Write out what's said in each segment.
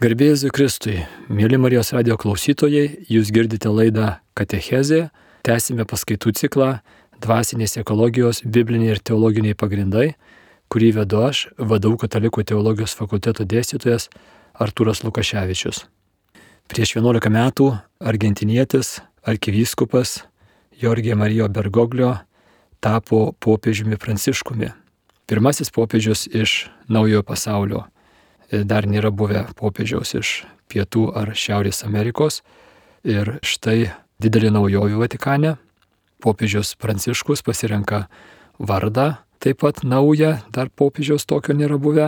Garbė Jėzui Kristui, mėly Marijos radijo klausytojai, jūs girdite laidą Katechezė, tęsime paskaitų ciklą Dvasinės ekologijos, bibliniai ir teologiniai pagrindai, kurį vedu aš, VDU Katalikų teologijos fakulteto dėstytojas Artūras Lukaševičius. Prieš 11 metų argentinietis arkivyskupas Jorge Marijo Bergoglio tapo popiežiumi Pranciškumi. Pirmasis popiežius iš Naujojo pasaulio. Dar nėra buvę popiežiaus iš Pietų ar Šiaurės Amerikos. Ir štai didelė naujovė Vatikane. Popiežius Pranciškus pasirenka vardą, taip pat naują, dar popiežiaus tokio nėra buvę.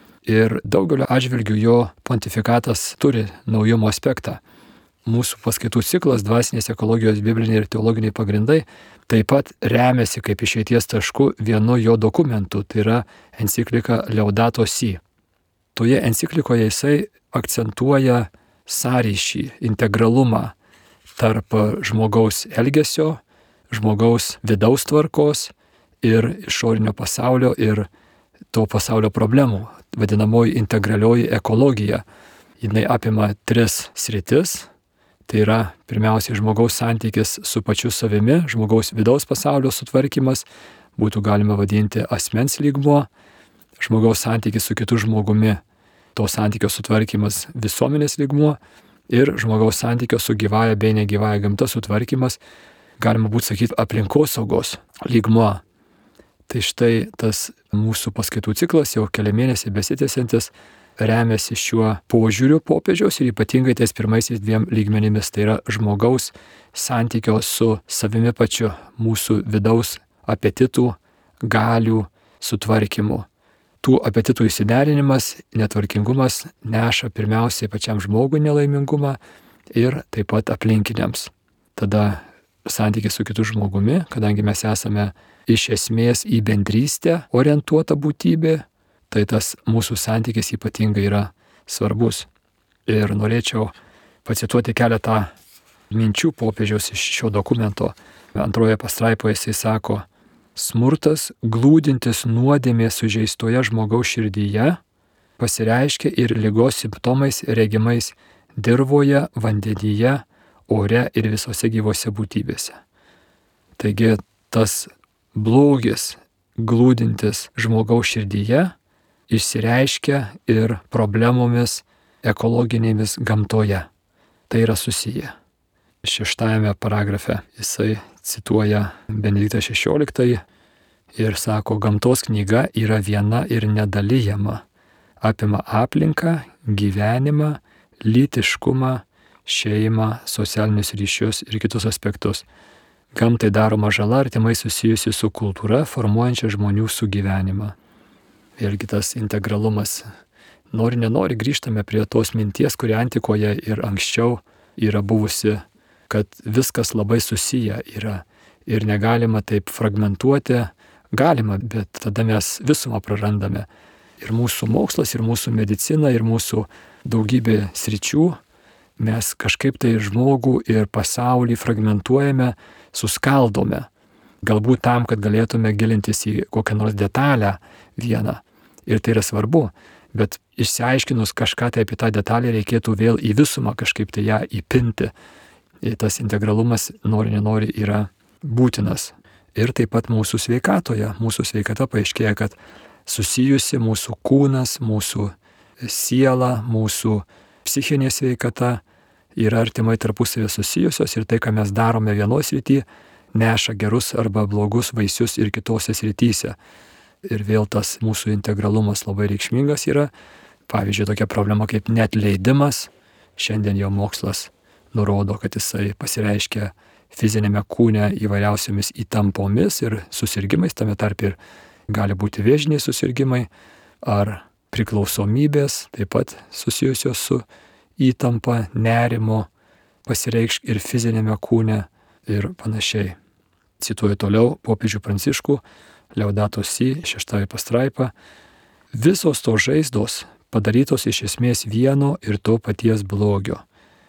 Ir daugelio atžvilgių jo pontifikatas turi naujumo aspektą. Mūsų paskaitų ciklas Dvasinės ekologijos, bibliniai ir teologiniai pagrindai taip pat remiasi kaip išeities tašku vienu jo dokumentu, tai yra enciklika Laudato Si. Toje enciklikoje jisai akcentuoja sąryšį, integralumą tarp žmogaus elgesio, žmogaus vidaus tvarkos ir išorinio pasaulio ir to pasaulio problemų, vadinamoji integralioji ekologija. Jinai apima 3 sritis. Tai yra pirmiausiai žmogaus santykis su pačiu savimi, žmogaus vidaus pasaulio sutvarkymas, būtų galima vadinti asmens lygmuo, žmogaus santykis su kitu žmogumi, to santykio sutvarkymas visuomenės lygmuo ir žmogaus santykio su gyvąja bei negyvąja gamta sutvarkymas, galima būtų sakyti, aplinkosaugos lygmuo. Tai štai tas mūsų paskaitų ciklas, jau keli mėnesiai besitęsiantis, remiasi šiuo požiūriu popiežiaus ir ypatingai tais pirmaisiais 2 lygmenimis, tai yra žmogaus santykio su savimi pačiu, mūsų vidaus apetitų, galių sutvarkymu. Tų apetitų įsiderinimas, netvarkingumas neša pirmiausiai pačiam žmogui nelaimingumą ir taip pat aplinkiniams. Tada santykis su kitu žmogumi, kadangi mes esame iš esmės į bendrystę orientuota būtybė, tai tas mūsų santykis ypatingai yra svarbus. Ir norėčiau pacituoti keletą minčių popiežiaus iš šio dokumento. Antroje pastraipoje jisai sako: smurtas glūdintis nuodėmės sužeistoje žmogaus širdyje pasireiškia ir ligos simptomais regimais dirvoje, vandenyje, ore ir visose gyvose būtybėse. Taigi tas blogis glūdintis žmogaus širdyje išsireiškia ir problemomis ekologinėmis gamtoje. Tai yra susiję. 6 paragrafe jisai cituoja Benediktą XVI ir sako: gamtos knyga yra viena ir nedalijama, apima aplinką, gyvenimą, lytiškumą, šeimą, socialinius ryšius ir kitus aspektus. Gamtai daroma žala artimai susijusi su kultūra, formuojančia žmonių sugyvenimą. Vėlgi tas integralumas. Nori nenori grįžtame prie tos minties, kuri antikoje ir anksčiau yra buvusi, kad viskas labai susiję yra ir negalima taip fragmentuoti. Galima, bet tada mes visumą prarandame. Ir mūsų mokslas, ir mūsų medicina, ir mūsų daugybė sričių, mes kažkaip tai žmogų ir pasaulį fragmentuojame, suskaldome. Galbūt tam, kad galėtume gilintis į kokią nors detalę vieną. Ir tai yra svarbu, bet išsiaiškinus kažką tai apie tą detalę reikėtų vėl į visumą kažkaip tai ją įpinti. Ir tas integralumas, nori nenori, yra būtinas. Ir taip pat mūsų sveikatoje. Mūsų sveikata paaiškėja, kad susijusi mūsų kūnas, mūsų siela, mūsų psichinė sveikata yra artimai tarpusavį susijusios ir tai, ką mes darome vienos srityje, neša gerus arba blogus vaisius ir kitose srityse. Ir vėl tas mūsų integralumas labai reikšmingas yra. Pavyzdžiui, tokia problema kaip neatleidimas. Šiandien jau mokslas nurodo, kad jisai pasireiškia fizinėme kūne įvairiausiomis įtampomis ir susirgymais, tame tarp ir gali būti vėžiniai susirgymai ar priklausomybės, taip pat susijusios su įtampa, nerimo, pasireikš ir fizinėme kūne ir panašiai. Cituoju toliau popiežių Pranciškų, Laudato Si, 6 pastraipa. Visos to žaizdos padarytos iš esmės vieno ir to paties blogio.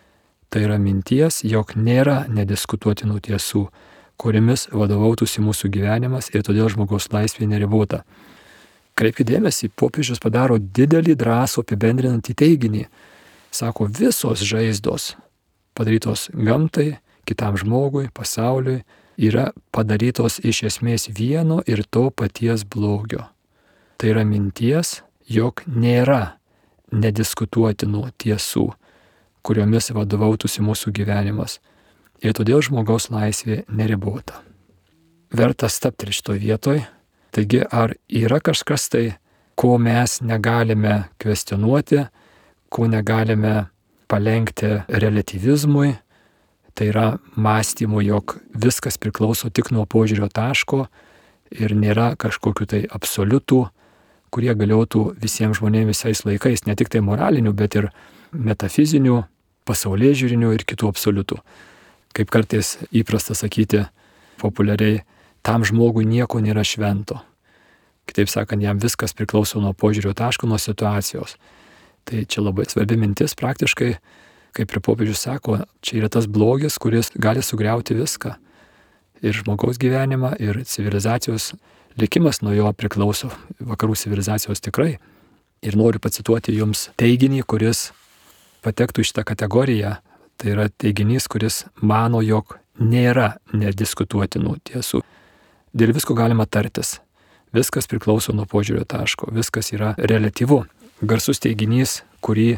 Tai yra minties, jog nėra nediskutuotinų tiesų, kuriamis vadovautųsi mūsų gyvenimas ir todėl žmogaus laisvė neribota. Kreipkite dėmesį, popiežius padaro didelį drąsų apibendrinantį teiginį. sako, visos žaizdos padarytos gamtai, kitam žmogui, pasauliui, yra padarytos iš esmės vieno ir to paties blogio. Tai yra minties, jog nėra nediskutuotinų tiesų, kuriomis vadovautųsi mūsų gyvenimas. Ir todėl žmogaus laisvė neribota. Verta stabtelti šitoje vietoje. Taigi, ar yra kažkas tai, ko mes negalime kvestionuoti, ko negalime palenkti relativizmui, tai yra mąstymu, jog viskas priklauso tik nuo požiūrio taško ir nėra kažkokių tai absoliutų, kurie galiotų visiems žmonėms visais laikais, ne tik tai moralinių, bet ir metafizinių, pasaulėžiūrinių ir kitų absoliutų. Kaip kartais įprasta sakyti populiariai, tam žmogui nieko nėra švento. Kitaip sakant, jam viskas priklauso nuo požiūrio taško, nuo situacijos. Tai čia labai svarbi mintis praktiškai, kaip ir popiežius sako, čia yra tas blogis, kuris gali sugriauti viską. Ir žmogaus gyvenimą, ir civilizacijos likimas nuo jo priklauso, vakarų civilizacijos tikrai. Ir noriu pacituoti jums teiginį, kuris patektų į šitą kategoriją. Tai yra teiginys, kuris mano, jog nėra nediskutuotinų tiesų. Dėl visko galima tartis. Viskas priklauso nuo požiūrio taško. Viskas yra reliatyvu. Garsus teiginys, kurį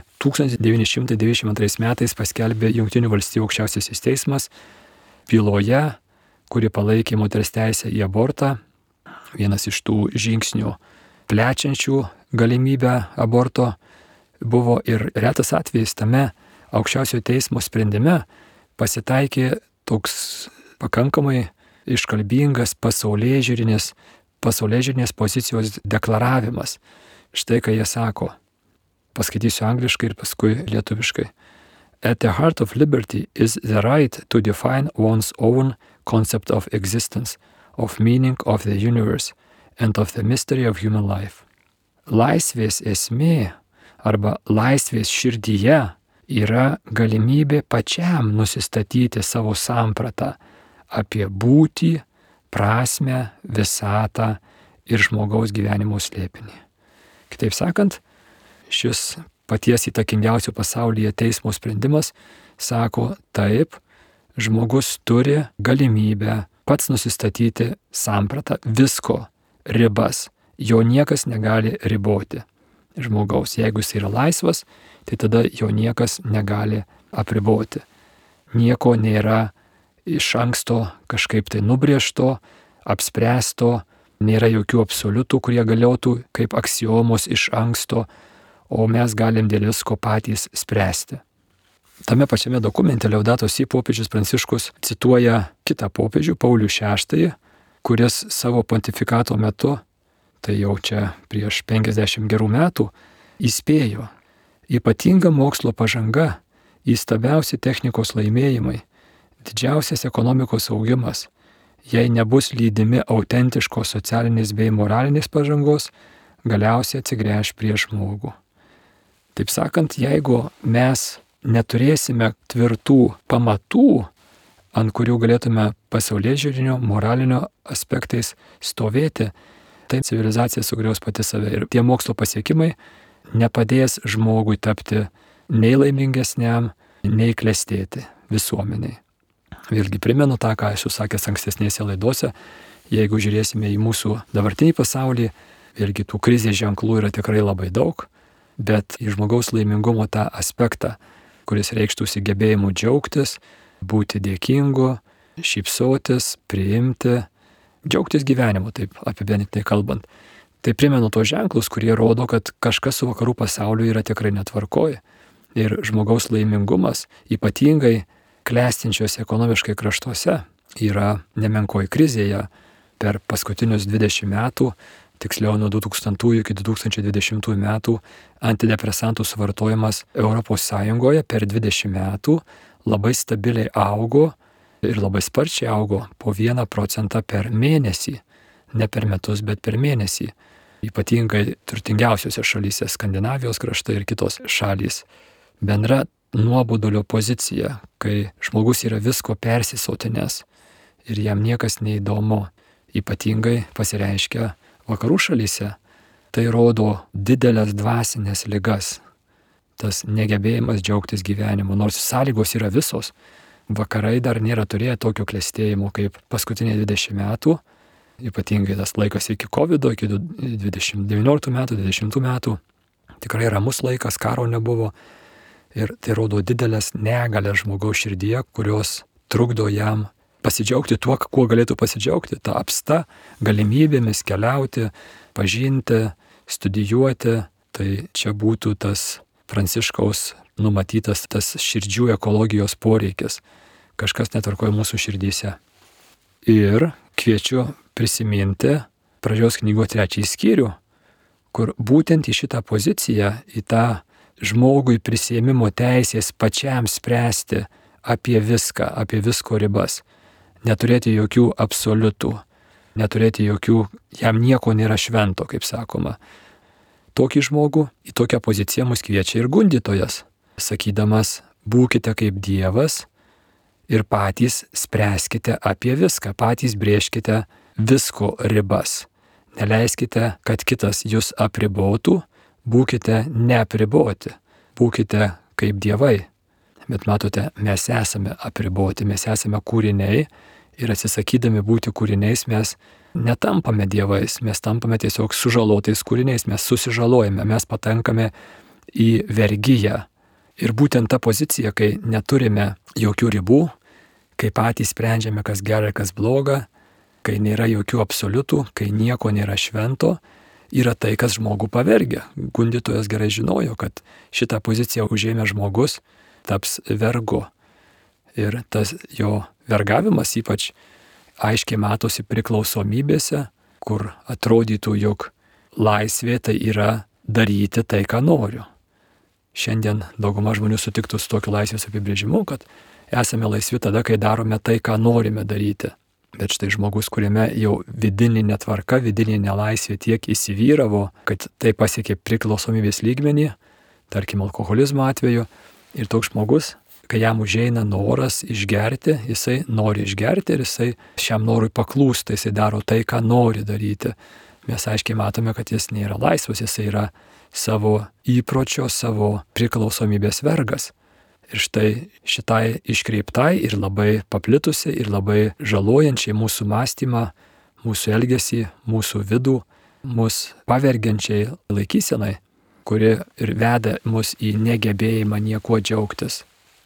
1992 metais paskelbė Jungtinių valstijų aukščiausiasis teismas byloje, kuri palaikė moters teisę į abortą. Vienas iš tų žingsnių plečiančių galimybę aborto buvo ir retas atvejis tame aukščiausiojo teismo sprendime pasitaikė toks pakankamai iškalbingas pasaulėžiūrinės pozicijos deklaravimas. Štai ką jie sako. Paskaitysiu angliškai ir paskui lietuviškai. At the heart of liberty is the right to define one's own concept of existence, of meaning of the universe and of the mystery of human life. Laisvės esmė arba laisvės širdyje yra galimybė pačiam nusistatyti savo sampratą apie būtį, prasmę, visatą ir žmogaus gyvenimo slėpinį. Kitaip sakant, šis paties įtakingiausio pasaulyje teismo sprendimas sako, taip, žmogus turi galimybę pats nusistatyti sampratą, visko, ribas. Jo niekas negali riboti žmogaus. Jeigu jis yra laisvas, tai tada jo niekas negali apriboti. Nieko nėra iš anksto kažkaip tai nubrėžto, apspręsto, nėra jokių absoliutų, kurie galiotų kaip aksiomos iš anksto, o mes galim dėl visko patys spręsti. Tame pačiame dokumente Laudato Si popiežius Pranciškus cituoja kitą popiežių, Paulių VI, kuris savo pontifikato metu, tai jau čia prieš 50 gerų metų, įspėjo: ypatinga mokslo pažanga, įstabiausi technikos laimėjimai, didžiausias ekonomikos augimas, jei nebus lydimi autentiškos socialinės bei moralinės pažangos, galiausiai atsigręš prieš žmogų. Taip sakant, jeigu mes neturėsime tvirtų pamatų, ant kurių galėtume pasaulėžiūrinio, moralinio aspektais stovėti, tai civilizacija sugriaus pati save ir tie mokslo pasiekimai nepadės žmogui tapti nei laimingesniam, nei klestėti visuomeniai. Vėlgi primenu tą, ką esu sakęs ankstesnėse laidose, jeigu žiūrėsime į mūsų dabartinį pasaulį, vėlgi tų krizės ženklų yra tikrai labai daug, bet į žmogaus laimingumo tą aspektą, kuris reikštųsi gebėjimu džiaugtis, būti dėkingu, šypsotis, priimti, džiaugtis gyvenimu, taip apibendrintai kalbant. Tai primenu tos ženklus, kurie rodo, kad kažkas su vakarų pasauliu yra tikrai netvarkoj. Ir žmogaus laimingumas, ypatingai klestinčios ekonomiškai kraštuose, yra nemenkoji krizėje. Per paskutinius 20 metų, tiksliau nuo 2000 iki 2020 metų, antidepresantų suvartojimas ES per 20 metų labai stabiliai augo ir labai sparčiai augo po 1% per mėnesį. Ne per metus, bet per mėnesį. Ypatingai turtingiausiose šalyse, Skandinavijos kraštai ir kitos šalys. Bendra nuobodulio pozicija, kai žmogus yra visko persisotinęs ir jam niekas neįdomu, ypatingai pasireiškia vakarų šalyse. Tai rodo didelės dvasinės ligas. tas negebėjimas džiaugtis gyvenimu, nors sąlygos yra visos. Vakarai dar nėra turėję tokio klestėjimo kaip paskutiniai 20 metų, ypatingai tas laikas iki COVID, iki 19 metų, 20 metų. Tikrai ramus laikas, karo nebuvo ir tai rodo didelės negalės žmogaus širdyje, kurios trukdo jam pasidžiaugti tuo, kuo galėtų pasidžiaugti, ta apsta galimybėmis keliauti, pažinti, studijuoti. Tai čia būtų tas Pranciškaus numatytas tas širdžių ekologijos poreikis. Kažkas netvarkoja mūsų širdyse. Ir kviečiu prisiminti pradžios knygos 3 skyrių, kur būtent į šitą poziciją, į tą žmogui prisiėmimo teisės pačiam spręsti apie viską, apie visko ribas. Neturėti jokių absoliutų, neturėti jokių, jam nieko nėra švento, kaip sakoma. Tokį žmogų į tokią poziciją mus kviečia ir gundytojas, sakydamas, būkite kaip Dievas ir patys spręskite apie viską, patys brėžkite visko ribas. Neleiskite, kad kitas jūs apribotų, būkite neapriboti, būkite kaip dievai. Bet matote, mes esame apriboti, mes esame kūriniai ir atsisakydami būti kūriniais mes netampame dievais, mes tampame tiesiog sužalotais kūriniais, mes susižalojame, mes patenkame į vergiją. Ir būtent ta pozicija, kai neturime jokių ribų, kai patys sprendžiame, kas gera, kas bloga, kai nėra jokių absoliutų, kai nieko nėra švento, yra tai, kas žmogų pavergia. Gundytojas gerai žinojo, kad šitą poziciją užėmė žmogus taps vergu. Ir tas jo vergavimas ypač aiškiai matosi priklausomybėse, kur atrodytų, jog laisvė tai yra daryti tai, ką noriu. Šiandien dauguma žmonių sutiktų su tokiu laisvės apibrėžimu, kad esame laisvi tada, kai darome tai, ką norime daryti. Bet štai žmogus, kuriame jau vidinė netvarka, vidinė nelaisvė tiek įsivyravo, kad tai pasiekė priklausomybės lygmenį, tarkim alkoholizmo atveju, ir toks žmogus, kai jam užeina noras išgerti, jisai nori išgerti ir jisai šiam norui paklūsta, jisai daro tai, ką nori daryti. Mes aiškiai matome, kad jis nėra laisvas, jisai yra savo įpročio, savo priklausomybės vergas. Ir štai šitai iškreiptai ir labai paplitusiai ir labai žalojančiai mūsų mąstymą, mūsų elgesį, mūsų vidų, mūsų pavergiančiai laikysenai, kuri ir veda mus į negebėjimą niekuo džiaugtis.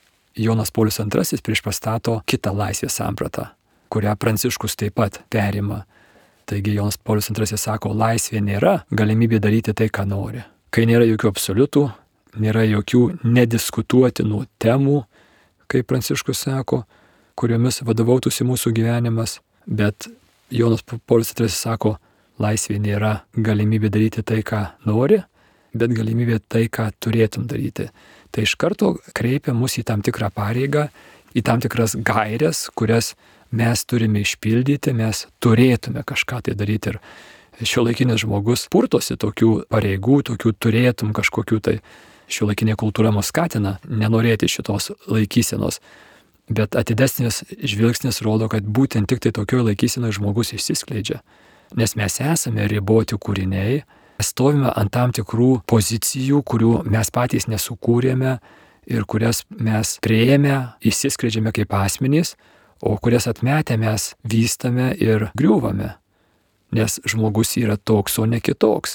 Jonas Paulius II priešpastato kitą laisvės sampratą, kurią Pranciškus taip pat perima. Taigi Jonas Paulius II sako, laisvė nėra galimybė daryti tai, ką nori. Kai nėra jokių absoliutų, nėra jokių nediskutuotinų temų, kaip Pranciškus sako, kuriomis vadovautųsi mūsų gyvenimas, bet Jonas Paulius II sako, laisvė nėra galimybė daryti tai, ką nori, bet galimybė tai, ką turėtum daryti. Tai iš karto kreipia mus į tam tikrą pareigą, į tam tikras gairias, kurias mes turime išpildyti, mes turėtume kažką tai daryti. Ir šiuolaikinis žmogus purtosi tokių pareigų, tokių turėtum kažkokių tai. Šiuolaikinė kultūra mus skatina nenorėti šitos laikysenos. Bet atidesnis žvilgsnis rodo, kad būtent tik tai tokioje laikysenoje žmogus išsiskleidžia. Nes mes esame riboti kūriniai, stovime ant tam tikrų pozicijų, kurių mes patys nesukūrėme ir kurias mes priėmę, išsiskleidžiame kaip asmenys, o kurias atmetę mes vystame ir griūvame. Nes žmogus yra toks, o ne kitoks.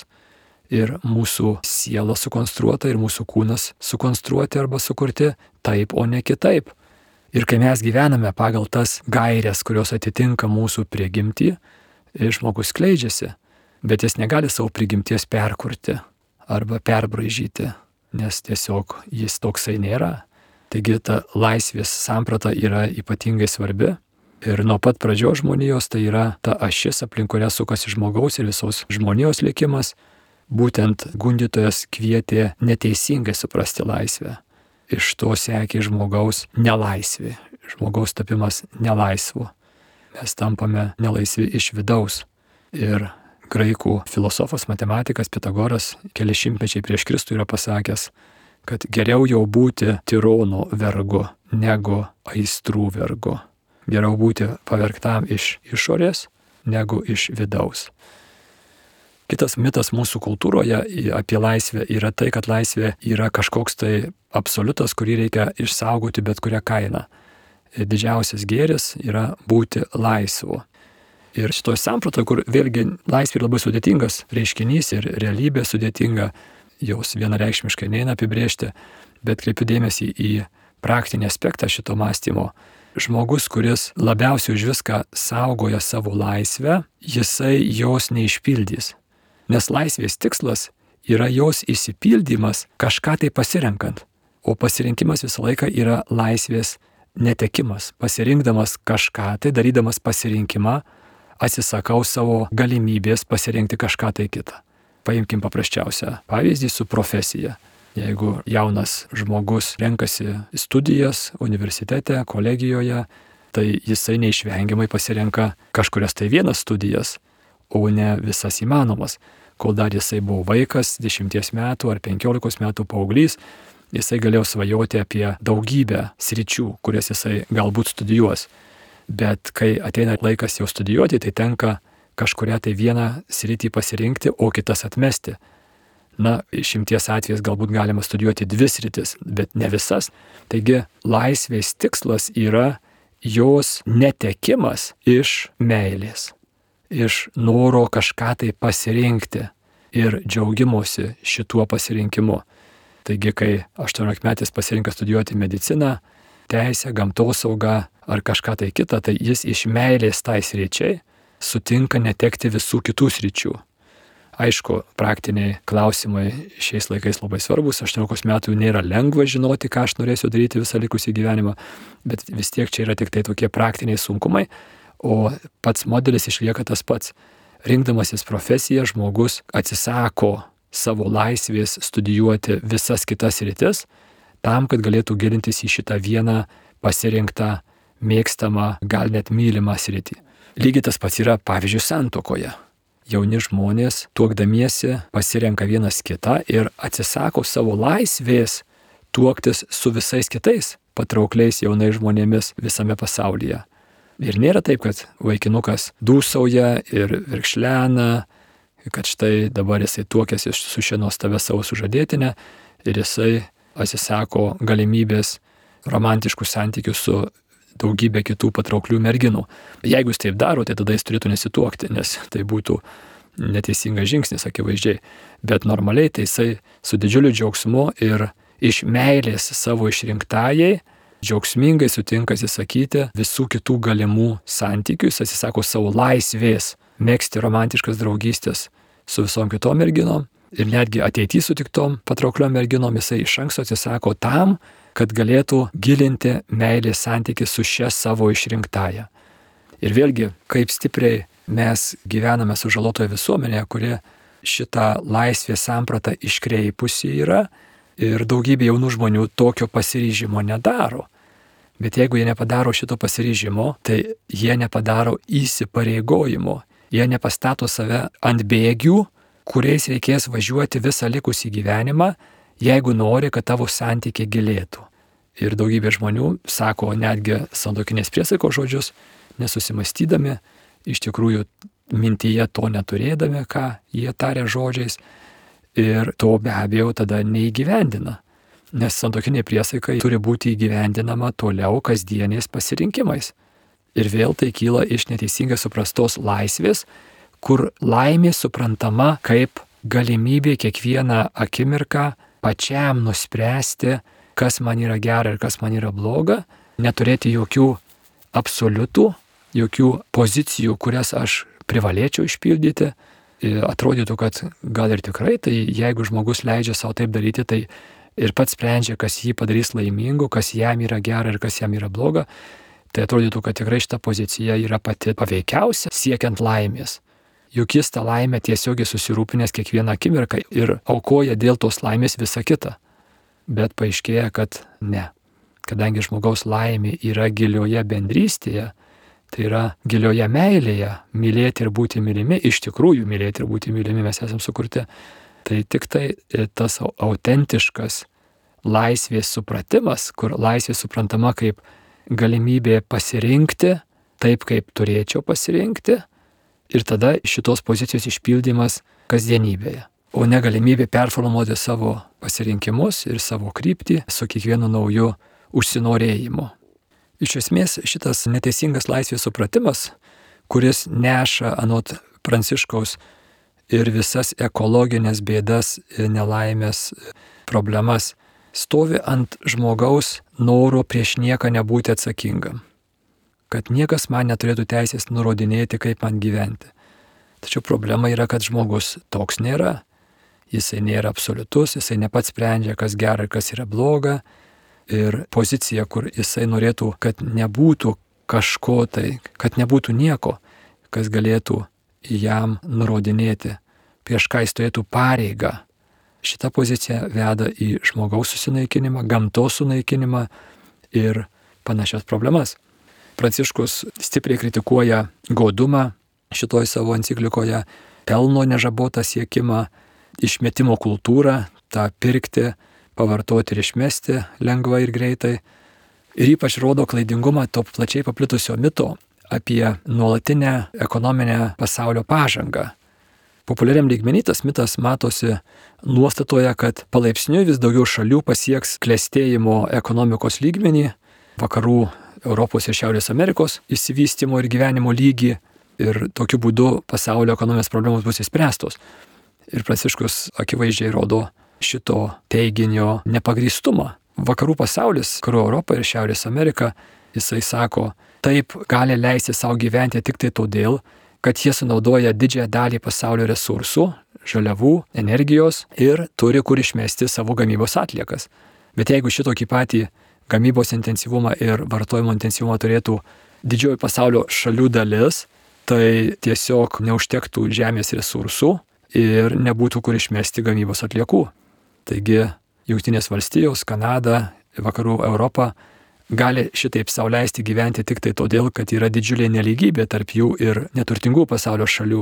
Ir mūsų siela sukonstruota ir mūsų kūnas sukonstruoti arba sukurti taip, o ne kitaip. Ir kai mes gyvename pagal tas gairias, kurios atitinka mūsų prigimtį, žmogus skleidžiasi. Bet jis negali savo prigimties perkurti arba perbraižyti, nes tiesiog jis toksai nėra. Taigi ta laisvės samprata yra ypatingai svarbi ir nuo pat pradžios žmonijos tai yra ta ašis, aplink kurią sukasi žmogaus ir visos žmonijos likimas. Būtent gundytojas kvietė neteisingai suprasti laisvę. Iš to sekė žmogaus nelaisvė, žmogaus tapimas nelaisvu. Mes tampame nelaisvi iš vidaus. Ir graikų filosofas, matematikas Pitagoras keli šimtmečiai prieš Kristų yra pasakęs, kad geriau jau būti tirono vergu negu aistrų vergu. Geriau būti pavergtam iš išorės negu iš vidaus. Kitas mitas mūsų kultūroje apie laisvę yra tai, kad laisvė yra kažkoks tai absoliutas, kurį reikia išsaugoti bet kurią kainą. Didžiausias gėris yra būti laisvu. Ir šitoje sampratoje, kur vėlgi laisvė yra labai sudėtingas reiškinys ir realybė sudėtinga, jos vienareikšmiškai neina apibrėžti, bet kreipiu dėmesį į praktinį aspektą šito mąstymo. Žmogus, kuris labiausiai už viską saugoja savo laisvę, jisai jos neišpildys. Nes laisvės tikslas yra jos išsipildymas kažką tai pasirenkant. O pasirinkimas visą laiką yra laisvės netekimas. Pasirinkdamas kažką tai, darydamas pasirinkimą, atsisakau savo galimybės pasirinkti kažką tai kitą. Paimkim paprasčiausią pavyzdį su profesija. Jeigu jaunas žmogus renkasi studijas universitete, kolegijoje, tai jisai neišvengiamai pasirenka kažkurias tai vienas studijas, o ne visas įmanomas. Kol dar jisai buvo vaikas, 10 metų ar 15 metų paauglys, jisai galėjo svajoti apie daugybę sričių, kurias jisai galbūt studijuos. Bet kai ateina laikas jau studijuoti, tai tenka kažkurią tai vieną sritį pasirinkti, o kitas atmesti. Na, išimties atvejais galbūt galima studijuoti 2 sritis, bet ne visas. Taigi laisvės tikslas yra jos netekimas iš meilės, iš noro kažką tai pasirinkti ir džiaugimuosi šituo pasirinkimu. Taigi, kai 18-metis pasirinka studijuoti mediciną, teisę, gamtosaugą ar kažką tai kitą, tai jis iš meilės tai sričiai sutinka netekti visų kitų sričių. Aišku, praktiniai klausimai šiais laikais labai svarbus. 18 metų nėra lengva žinoti, ką aš norėsiu daryti visą likusį gyvenimą, bet vis tiek čia yra tik tai tokie praktiniai sunkumai, o pats modelis išlieka tas pats. Rinkdamasis profesiją, žmogus atsisako savo laisvės studijuoti visas kitas sritis, tam, kad galėtų gilintis į šitą vieną pasirinktą, mėgstamą, gal net mylimą sritį. Lygiai tas pats yra, pavyzdžiui, santuokoje. Jauni žmonės, tuokdamiesi, pasirenka vienas kitą ir atsisako savo laisvės tuoktis su visais kitais patraukliais jaunais žmonėmis visame pasaulyje. Ir nėra taip, kad vaikinukas dūsauja ir virkšlena, kad štai dabar jisai tuokėsi su šia nuostabia savo sužadėtine ir jisai atsisako galimybės romantiškų santykių su daugybė kitų patrauklių merginų. Jeigu jis taip daro, tai tada jis turėtų nesituokti, nes tai būtų neteisingas žingsnis akivaizdžiai. Bet normaliai tai jisai su didžiuliu džiaugsmu ir iš meilės savo išrinktajai džiaugsmingai sutinka atsisakyti visų kitų galimų santykių, jis atsisako savo laisvės megzti romantiškas draugystės su visom kitom merginom ir netgi ateityje sutiktom patraukliom merginom jisai iš anksto atsisako tam, kad galėtų gilinti meilės santykį su šia savo išrinktąja. Ir vėlgi, kaip stipriai mes gyvename sužalotoje visuomenėje, kuri šitą laisvės sampratą iškreipusi yra ir daugybė jaunų žmonių tokio pasiryžimo nedaro. Bet jeigu jie nepadaro šito pasiryžimo, tai jie nepadaro įsipareigojimo. Jie nepastato save ant bėgių, kuriais reikės važiuoti visą likusį gyvenimą, jeigu nori, kad tavo santykiai gilėtų. Ir daugybė žmonių sako netgi santuokinės priesaikos žodžius, nesusimastydami, iš tikrųjų mintyje to neturėdami, ką jie taria žodžiais, ir to be abejo tada neįgyvendina. Nes santuokinė priesaika turi būti įgyvendinama toliau kasdieniais pasirinkimais. Ir vėl tai kyla iš neteisingai suprastos laisvės, kur laimė suprantama kaip galimybė kiekvieną akimirką pačiam nuspręsti, kas man yra gera ir kas man yra bloga, neturėti jokių absoliutų, jokių pozicijų, kurias aš privalėčiau išpildyti. Atrodytų, kad gal ir tikrai, tai jeigu žmogus leidžia savo taip daryti, tai ir pats sprendžia, kas jį padarys laimingu, kas jam yra gera ir kas jam yra bloga, tai atrodytų, kad tikrai šita pozicija yra pati paveikiausia siekiant laimės. Juk jis tą laimę tiesiogiai susirūpinęs kiekvieną akimirką ir aukoja dėl tos laimės visą kitą. Bet paaiškėja, kad ne. Kadangi žmogaus laimė yra gilioje bendrystėje, tai yra gilioje meilėje, mylėti ir būti mylimi, iš tikrųjų mylėti ir būti mylimi mes esame sukurti, tai tik tai tas autentiškas laisvės supratimas, kur laisvė suprantama kaip galimybė pasirinkti taip, kaip turėčiau pasirinkti, Ir tada šitos pozicijos išpildymas kasdienybėje, o ne galimybė performuoti savo pasirinkimus ir savo kryptį su kiekvienu nauju užsinorėjimu. Iš esmės šitas neteisingas laisvės supratimas, kuris neša anot Pranciškaus ir visas ekologinės bėdas, nelaimės, problemas, stovi ant žmogaus noro prieš nieką nebūti atsakingam. Kad niekas man neturėtų teisės nurodinėti, kaip man gyventi. Tačiau problema yra, kad žmogus toks nėra. Jisai nėra absoliutus, jisai nepats sprendžia, kas gera ir kas yra bloga. Ir pozicija, kur jisai norėtų, kad nebūtų kažko tai, kad nebūtų nieko, kas galėtų jam nurodinėti, prieš ką jis turėtų pareigą. Šita pozicija veda į žmogaus susinaikinimą, gamtos sunaikinimą ir panašias problemas. Pranciškus stipriai kritikuoja godumą šitoj savo enciklikoje, pelno nežabotą siekimą, išmetimo kultūrą, tą pirkti, pavartoti ir išmesti lengvai ir greitai. Ir ypač rodo klaidingumą to plačiai paplitusio mito apie nuolatinę ekonominę pasaulio pažangą. Populiariam lygmenį tas mitas matosi nuostatoje, kad palaipsniui vis daugiau šalių pasieks klestėjimo ekonomikos lygmenį, vakarų Europos ir Šiaurės Amerikos išsivystymo ir gyvenimo lygį, ir tokiu būdu pasaulio ekonominės problemos bus išspręstos. Ir Pranciškus akivaizdžiai rodo šito teiginio nepagrįstumą. Vakarų pasaulis, vakarų Europa ir Šiaurės Amerika, jisai sako, taip gali leisti savo gyventi tik tai todėl, kad jie sunaudoja didžiąją dalį pasaulio resursų, žaliavų, energijos ir turi kur išmesti savo gamybos atliekas. Bet jeigu šitokį patį gamybos intensyvumą ir vartojimo intensyvumą turėtų didžioji pasaulio šalių dalis, tai tiesiog neužtektų žemės resursų ir nebūtų kur išmesti gamybos atliekų. Taigi Jungtinės valstijos, Kanada, vakarų Europa gali šitaip sau leisti gyventi tik tai todėl, kad yra didžiulė nelygybė tarp jų ir neturtingų pasaulio šalių.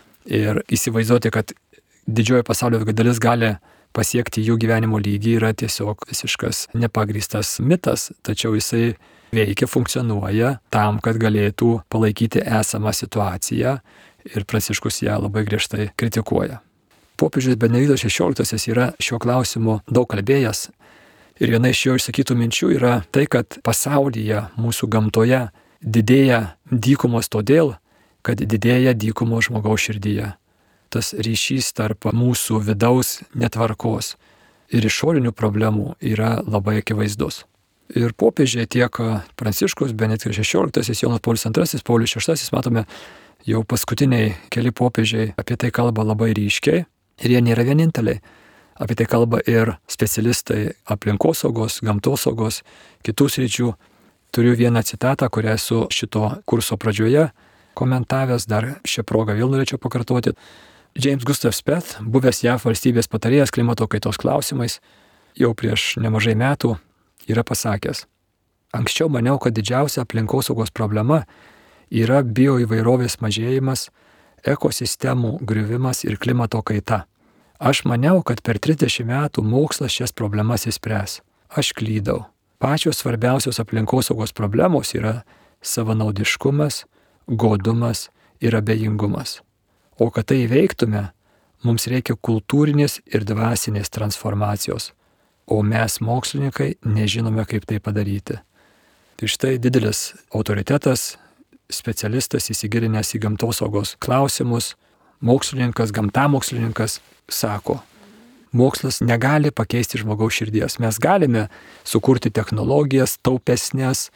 Ir įsivaizduoti, kad didžioji pasaulio dalis gali pasiekti jų gyvenimo lygį, yra tiesiog visiškas nepagrįstas mitas, tačiau jisai veikia, funkcionuoja tam, kad galėtų palaikyti esamą situaciją, ir Pranciškus ją labai griežtai kritikuoja. Popiežius Benediktas XVI yra šiuo klausimu daug kalbėjęs, ir viena iš jo išsakytų minčių yra tai, kad pasaulyje, mūsų gamtoje didėja dykumos todėl, kad didėja dykumos žmogaus širdyje. Tas ryšys tarp mūsų vidaus netvarkos ir išorinių problemų yra labai akivaizdus. Ir popiežiai tiek Pranciškus, Benediktas XVI, Jonas Paulius II, Paulius VI, matome, jau paskutiniai keli popiežiai apie tai kalba labai ryškiai, ir jie nėra vieninteliai. Apie tai kalba ir specialistai aplinkosaugos, gamtosaugos, kitų sričių. Turiu vieną citatą, kurią esu šito kurso pradžioje komentavęs, dar šią progą vėl norėčiau pakartoti. James Gustav Speth, buvęs JAV valstybės patarėjas klimato kaitos klausimais, jau prieš nemažai metų yra pasakęs: anksčiau maniau, kad didžiausia aplinkosaugos problema yra bioįvairovės mažėjimas, ekosistemų griuvimas ir klimato kaita. Aš maniau, kad per 30 metų mokslas šias problemas išspręs. Aš klydau. Pačios svarbiausios aplinkosaugos problemos yra savanaudiškumas, godumas ir abejingumas. O kad tai įveiktume, mums reikia kultūrinės ir dvasinės transformacijos. O mes, mokslininkai, nežinome, kaip tai padaryti. Tai štai didelis autoritetas, specialistas įsigilinęs į gamtosaugos klausimus, mokslininkas, gamtamokslininkas sako, mokslas negali pakeisti žmogaus širdies. Mes galime sukurti technologijas taupesnės,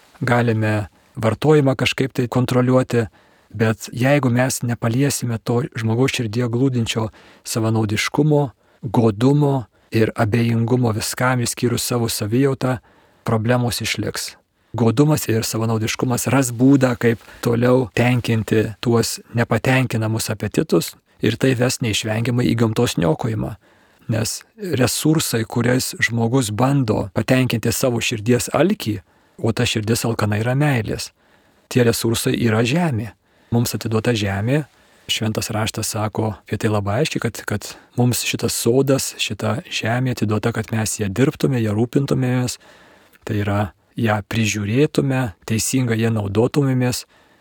galime vartojimą kažkaip tai kontroliuoti, bet jeigu mes nepaliesime to žmogaus širdyje glūdinčio savanaudiškumo, godumo ir abejingumo viskam išskyrus savo savijautą, problemos išliks. Godumas ir savanaudiškumas ras būdą, kaip toliau tenkinti tuos nepatenkinamus apetitus, ir tai ves neišvengiamai į gamtos niokojimą. Nes resursai, kuriais žmogus bando patenkinti savo širdies alkį, o ta širdis alkana yra meilės, tie resursai yra žemė. Mums atiduota žemė, šventas raštas sako apie tai labai aiškiai, kad mums šitas sodas, šita žemė atiduota, kad mes ją dirbtume, ją rūpintumėmės, tai yra ją prižiūrėtume, teisingai ją naudotumėmės,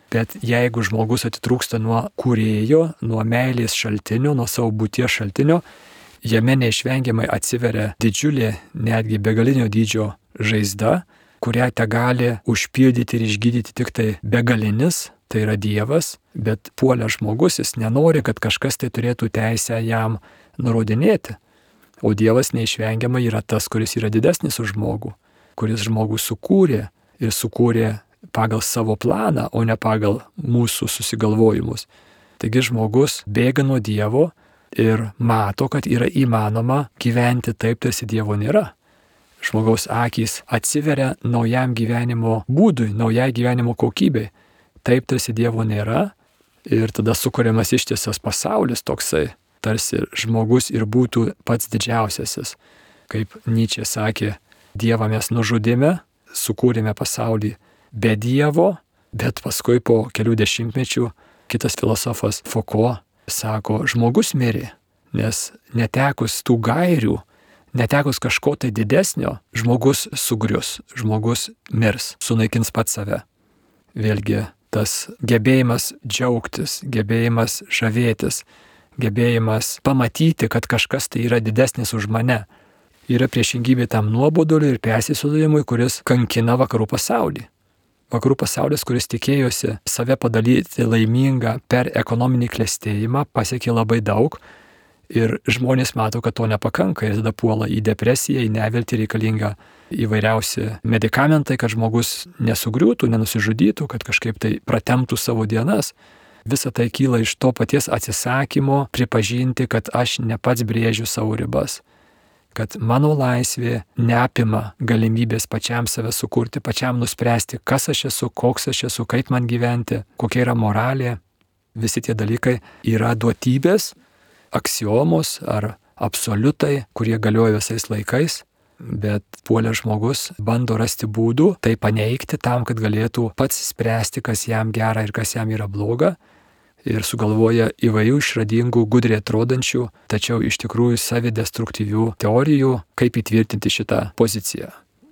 Bet jeigu žmogus atitrūksta nuo kūrėjo, nuo meilės šaltinio, nuo savo būties šaltinio, jame neišvengiamai atsiveria didžiulė, netgi begalinio dydžio žaizda, kurią te gali užpildyti ir išgydyti tik tai begalinis, tai yra Dievas, bet puolęs žmogus, jis nenori, kad kažkas tai turėtų teisę jam nurodinėti. O Dievas neišvengiamai yra tas, kuris yra didesnis už žmogų, kuris žmogų sukūrė ir sukūrė pagal savo planą, o ne pagal mūsų susigalvojimus. Taigi žmogus bėga nuo Dievo ir mato, kad yra įmanoma gyventi taip, tarsi Dievo nėra. Žmogaus akys atsiveria naujam gyvenimo būdui, naujai gyvenimo kokybei. Taip, tarsi Dievo nėra ir tada sukuriamas ištisas pasaulis toksai, tarsi žmogus ir būtų pats didžiausiasis. Kaip Nyčė sakė, Dievą mes nužudėme, sukūrėme pasaulį be Dievo, bet paskui po kelių dešimtmečių kitas filosofas Foucault sako, žmogus mirė, nes netekus tų gairių, netekus kažko tai didesnio, žmogus sugrius, žmogus mirs, sunaikins pats save. Vėlgi tas gebėjimas džiaugtis, gebėjimas žavėtis, gebėjimas pamatyti, kad kažkas tai yra didesnis už mane, yra priešingybė tam nuoboduliui ir persisodėjimui, kuris kankina vakarų pasaulį. Vakarų pasaulis, kuris tikėjosi save padaryti laimingą per ekonominį klestėjimą, pasiekė labai daug ir žmonės mato, kad to nepakanka ir tada puola į depresiją, į neviltį, reikalinga įvairiausi medikamentai, kad žmogus nesugriūtų, nenusižudytų, kad kažkaip tai pratemptų savo dienas. Visa tai kyla iš to paties atsisakymo pripažinti, kad aš ne pats brėžiu savo ribas, kad mano laisvė neapima galimybės pačiam save sukurti, pačiam nuspręsti, kas aš esu, koks aš esu, kaip man gyventi, kokia yra moralė. Visi tie dalykai yra duotybės, aksiomos ar absoliutai, kurie galioja visais laikais, bet puolęs žmogus bando rasti būdų tai paneigti tam, kad galėtų pats spręsti, kas jam gera ir kas jam yra bloga. Ir sugalvoja įvairių išradingų, gudriai atrodančių, tačiau iš tikrųjų savidestruktyvių teorijų, kaip įtvirtinti šitą poziciją.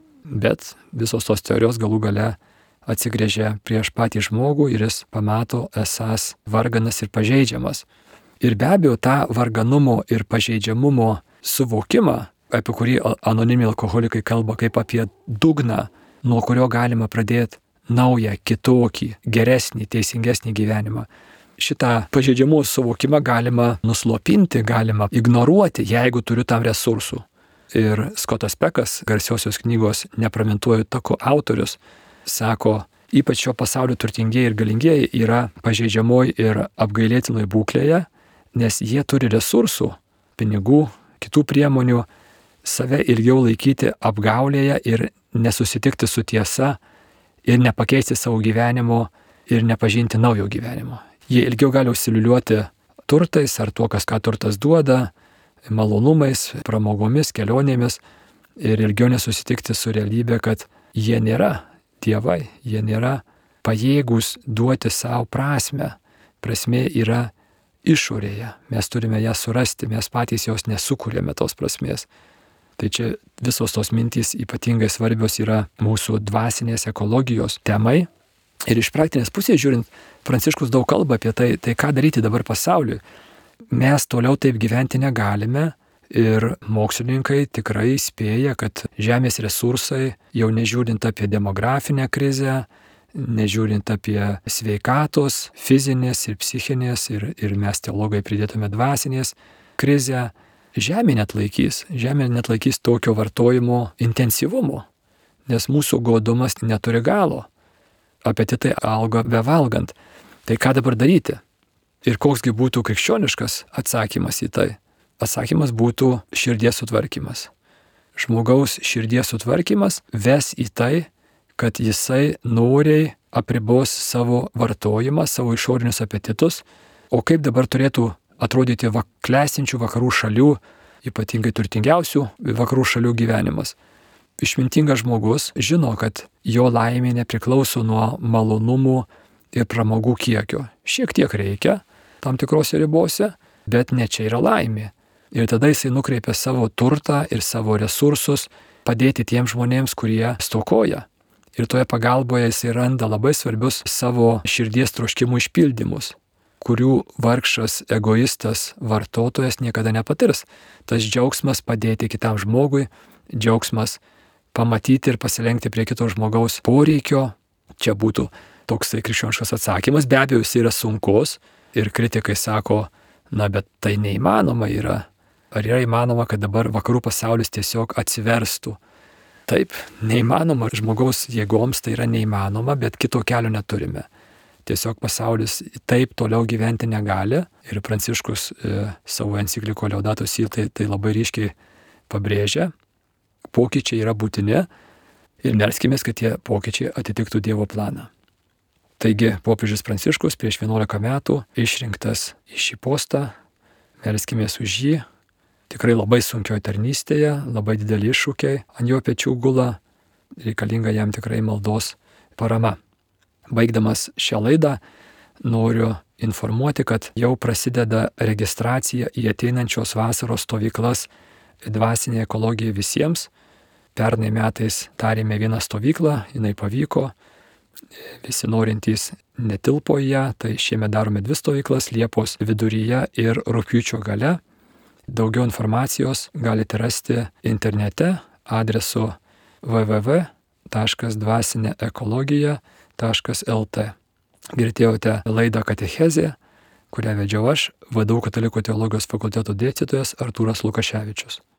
Bet visos tos teorijos galų gale atsigręžia prieš patį žmogų ir jis pamato esąs varganas ir pažeidžiamas. Ir be abejo, tą varganumo ir pažeidžiamumo suvokimą, apie kurį anoniminiai alkoholikai kalba kaip apie dugną, nuo kurio galima pradėti naują, kitokį, geresnį, teisingesnį gyvenimą. Šitą pažeidžiamų suvokimą galima nuslopinti, galima ignoruoti, jeigu turiu tam resursų. Ir Scottas Peckas, garsiosios knygos Nepramintuoju taku autorius, sako, ypač šio pasaulio turtingieji ir galingieji yra pažeidžiamoj ir apgailėtinoj būklėje, nes jie turi resursų, pinigų, kitų priemonių, save ilgiau laikyti apgaulėje ir nesusitikti su tiesa ir nepakeisti savo gyvenimo ir nepažinti naujo gyvenimo. Jie ilgiau gali užsiliuliuoti turtais ar tuo, ką turtas duoda, malonumais, pramogomis, kelionėmis ir ilgiau nesusitikti su realybė, kad jie nėra dievai, jie nėra pajėgūs duoti savo prasmę. Prasmė yra išorėje, mes turime ją surasti, mes patys jos nesukūrėme tos prasmės. Tai čia visos tos mintys ypatingai svarbios yra mūsų dvasinės ekologijos temai. Ir iš praktinės pusės žiūrint, Pranciškus daug kalba apie tai ką daryti dabar pasauliui. Mes toliau taip gyventi negalime ir mokslininkai tikrai įspėja, kad žemės resursai, jau nežiūrint apie demografinę krizę, nežiūrint apie sveikatos, fizinės ir psichinės, ir mes teologai pridėtume dvasinės krizę, žemė netlaikys tokio vartojimo intensyvumo, nes mūsų godumas neturi galo. Apetitai auga bevalgant. Tai ką dabar daryti? Ir koksgi būtų krikščioniškas atsakymas į tai? Atsakymas būtų širdies sutvarkymas. Žmogaus širdies sutvarkymas ves į tai, kad jisai noriai apribos savo vartojimą, savo išorinius apetitus. O kaip dabar turėtų atrodyti klestinčių vakarų šalių, ypatingai turtingiausių vakarų šalių gyvenimas? Išmintingas žmogus žino, kad jo laimė nepriklauso nuo malonumų ir pramogų kiekio. Šiek tiek reikia tam tikrose ribose, bet ne čia yra laimė. Ir tada jisai nukreipia savo turtą ir savo resursus padėti tiems žmonėms, kurie stokoja. Ir toje pagalboje jis randa labai svarbius savo širdies troškimų išpildymus, kurių vargšas, egoistas, vartotojas niekada nepatirs. Tas džiaugsmas padėti kitam žmogui, džiaugsmas pamatyti ir pasilenkti prie kito žmogaus poreikio. Čia būtų toksai krikščioniškas atsakymas. Be abejo, jis yra sunkus ir kritikai sako, na bet tai neįmanoma yra. Ar yra įmanoma, kad dabar vakarų pasaulis tiesiog atsiverstų? Taip, neįmanoma, žmogaus jėgoms tai yra neįmanoma, bet kito kelio neturime. Tiesiog pasaulis taip toliau gyventi negali ir Pranciškus savo enciklikoje Laudato Si tai labai ryškiai pabrėžia. Pokyčiai yra būtini ir melskimės, kad tie pokyčiai atitiktų Dievo planą. Taigi popiežius Pranciškus prieš 11 metų išrinktas į šį postą, melskimės už jį. Tikrai labai sunkioje tarnystėje, labai dideli iššūkiai ant jo pečių gula, reikalinga jam tikrai maldos parama. Baigdamas šią laidą noriu informuoti, kad jau prasideda registracija į ateinančios vasaros stovyklas Dvasinė ekologija visiems. Pernai metais darėme vieną stovyklą, jinai pavyko, visi norintys netilpo į ją, tai šiemet darome 2 stovyklas Liepos viduryje ir rugpjūčio gale. Daugiau informacijos galite rasti internete adresu www.dvasineekologija.lt. Girdėjote laidą Katechezė, kurią vedžiau aš, VDU Katalikų teologijos fakulteto dėstytojas Artūras Lukaševičius.